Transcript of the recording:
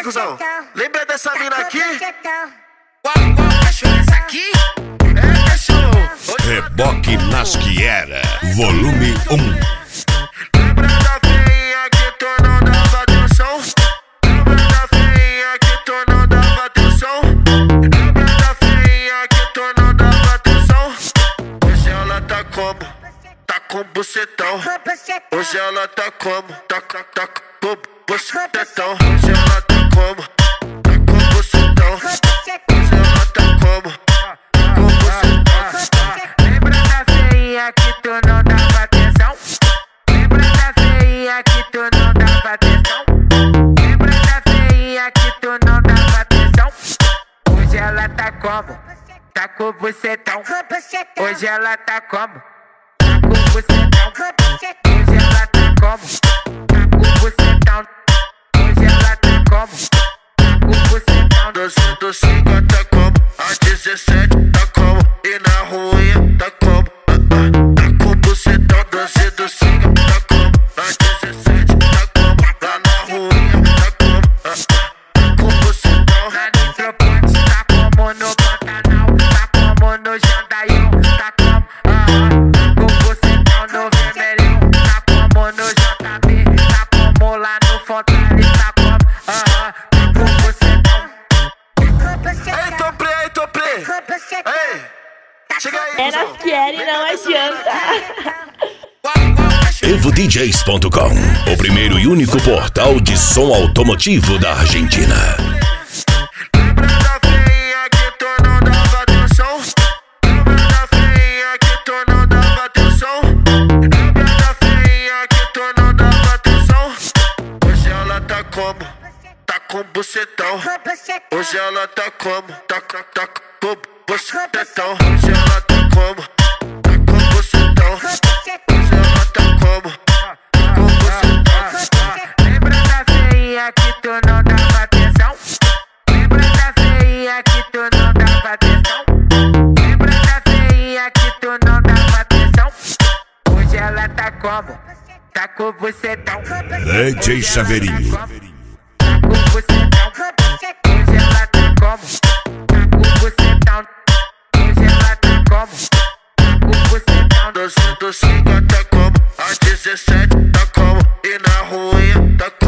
cuzão? Lembra dessa mina aqui? Qual cachorro é essa aqui? É, cachorro. Reboque Nasciera, volume 1. Lembra da feinha que tu não dava atenção? Lembra da feinha que tu não dava atenção? Lembra da feinha que tu não dava atenção? Hoje ela tá como? Tá com bucetão. Hoje ela tá como? Tá com bucetão. Hoje ela tá como? Tá com bucetão. Hoje ela tá como? Com bucetão. Lembra da feinha que tu não dava atenção? Lembra da feinha que tu não dava atenção? Lembra da feinha que tu não dava atenção? Hoje ela tá como? Tá com bucetão. Hoje ela tá como? Tá com bucetão. Hoje ela tá como? Tá com bucetão. Hoje ela tá como? Tá com bucetão. 250 como? A 17 tá como? E na ruinha tá como? Tá com bucetão. 250 tá como? A 17 tá como? Lá na ruinha tá como? Tá com bucetão. Na Nitroponte tá como no Pantanal, tá como no Jandaião, tá como, com bucetão no Vermelhão, tá como no JB, tá como lá no Fontales, tá como, com bucetão. Ei, Topré! Ei! Chega aí, É cuzão. Nasciera e não adianta. EvoDJs.com, o primeiro e único portal de som automotivo da Argentina. Lembra da feinha que tu não dava atenção? Lembra da feinha que tu não dava atenção? Lembra da feinha que tu não dava atenção? Hoje ela tá como? Tá com bucetão. Hoje ela tá como? Tá com bucetão. Hoje ela tá como? Tá com bucetão. Hoje ela tá como? Com bucetão. Lembra da feinha que tu não dava atenção? Lembra da feinha que tu não dava atenção? Lembra da feinha que tu não dava atenção? Hoje ela tá como? Tá com bucetão. DJ Saveirinho. Tá com bucetão. Hoje ela tá como? Tá com bucetão. Hoje ela tá como? Tá com bucetão. 250 como? A 17 tá como? E na ruinha tá como?